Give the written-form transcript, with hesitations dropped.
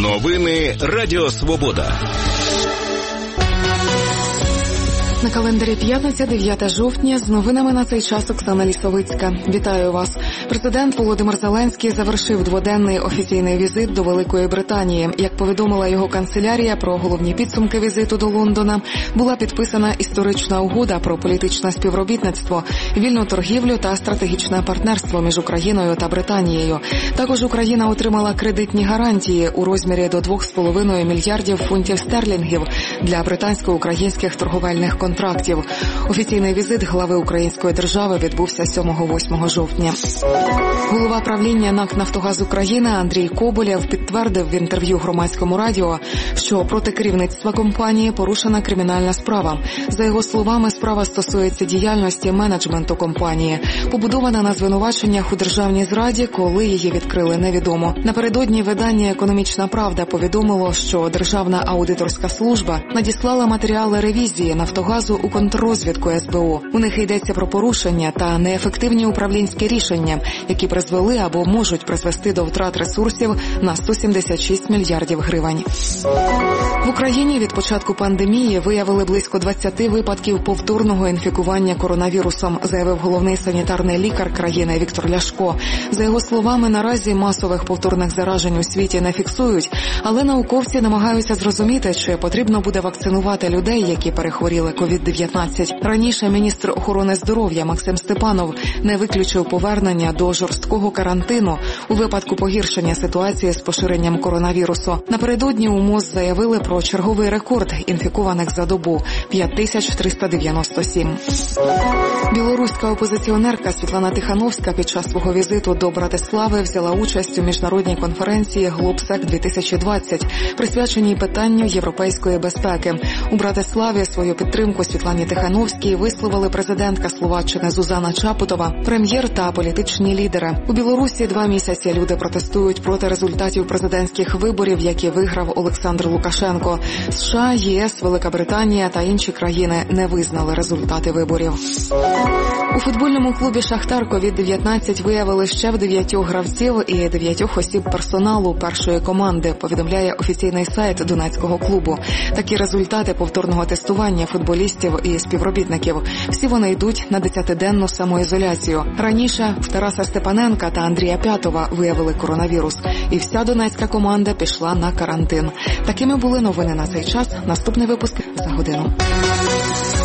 Новини Радіо Свобода. На календарі п'ятниця, 9 жовтня. З новинами на цей час Оксана Лісовицька. Вітаю вас. Президент Володимир Зеленський завершив дводенний офіційний візит до Великої Британії. Як повідомила його канцелярія, про головні підсумки візиту до Лондона була підписана історична угода про політичне співробітництво, вільну торгівлю та стратегічне партнерство між Україною та Британією. Також Україна отримала кредитні гарантії у розмірі до 2,5 мільярдів фунтів стерлінгів для британсько-українських торговельних контрактів. Офіційний візит глави української держави відбувся 7-8 жовтня. Голова правління НАК «Нафтогаз України» Андрій Коболєв підтвердив в інтерв'ю Громадському радіо, що проти керівництва компанії порушена кримінальна справа. За його словами, справа стосується діяльності менеджменту компанії. Побудована на звинуваченнях у державній зраді, коли її відкрили, невідомо. Напередодні видання «Економічна правда» повідомило, що Державна аудиторська служба надіслала матеріали ревізії «Нафтогазу» у контррозвідку СБУ. У них йдеться про порушення та неефективні управлінські рішення, які призвели або можуть призвести до втрат ресурсів на 176 мільярдів гривень. В Україні від початку пандемії виявили близько 20 випадків повторного інфікування коронавірусом, заявив головний санітарний лікар країни Віктор Ляшко. За його словами, наразі масових повторних заражень у світі не фіксують, але науковці намагаються зрозуміти, чи потрібно буде вакцинувати людей, які перехворіли COVID-19. Раніше міністр охорони здоров'я Максим Степанов не виключив повернення до жорсткого карантину у випадку погіршення ситуації з поширенням коронавірусу. Напередодні у МОЗ заявили про черговий рекорд інфікованих за добу – 5397. Білоруська опозиціонерка Світлана Тихановська під час свого візиту до Братислави взяла участь у міжнародній конференції «Глобсек-2020», присвяченій питанню європейської безпеки. У Братиславі свою підтримку Світлані Тихановській висловили президентка Словаччини Зузана Чапутова, прем'єр та політичні лідери. У Білорусі 2 місяці люди протестують проти результатів президентських виборів, які виграв Олександр Лукашенко. США, ЄС, Велика Британія та інші країни не визнали результати виборів. У футбольному клубі «Шахтар» COVID-19 виявили ще в 9 гравців і 9 осіб персоналу першої команди, повідомляє офіційний сайт Донецького клубу. Такі результати повторного тестування футболістів і співробітників. Всі вони йдуть на 10-денну самоізоляцію. Раніше в Тараса Степаненка та Андрія П'ятова виявили коронавірус. І вся донецька команда пішла на карантин. Такими були новини на цей час. Наступний випуск за годину.